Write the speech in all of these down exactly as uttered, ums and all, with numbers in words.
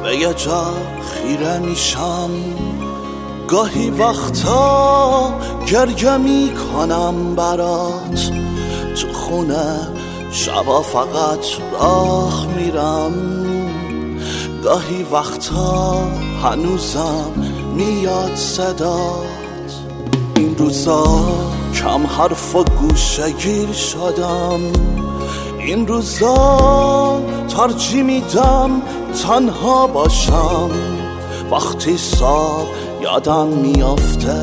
به یه جا خیره میشم، گاهی وقتا گریه میکنم برات، تو خونه شبا فقط راه میرم، گاهی وقتا هنوزم میاد صدات. این روزا کم حرف و گوشه گیر شدم، این روزا ترجیح میدم تنها باشم، وقتی صبح یادم میافته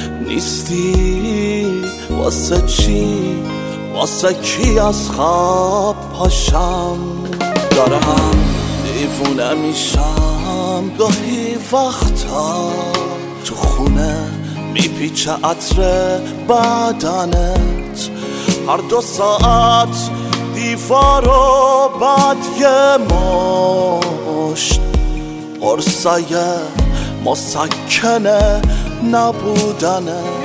نیستی، واسه چی واسه کی از خواب پاشم. دارم دیوونه میشم گاهی وقتا، تو خونه میپیچه عطر بدنت، هر دو ساعت دیوارو بعد یه مشت قرصای مسکنه نبودنت.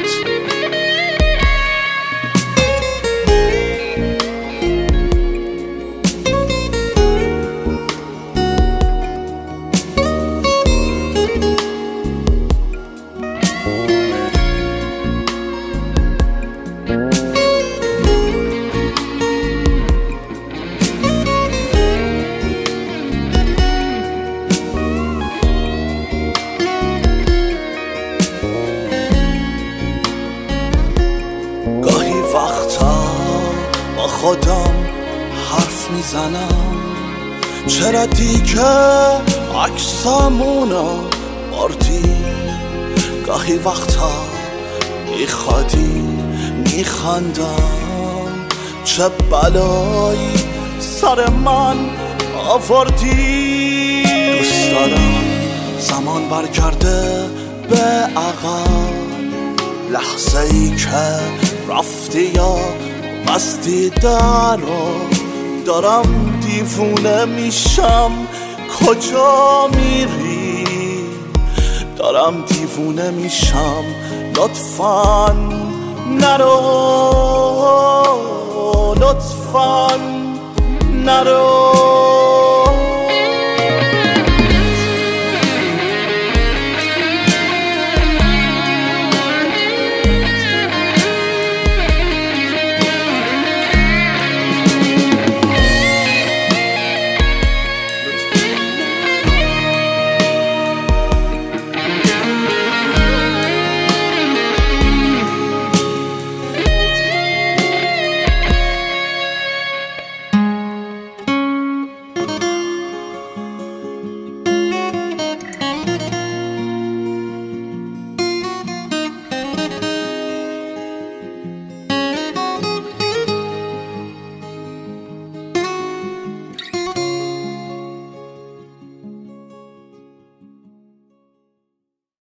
خودم حرف میزنم، چرا دیگه عکسامونو بردی، گاهی وقتا میخوادی میخندم، چه بلایی سر من آوردی. دوست دارم زمان برگرده به عقب، لحظه ای که رفتی یا بستی درو، دارم دیوونه میشم کجا میری، دارم دیوونه میشم لطفاً نرو، لطفاً نرو.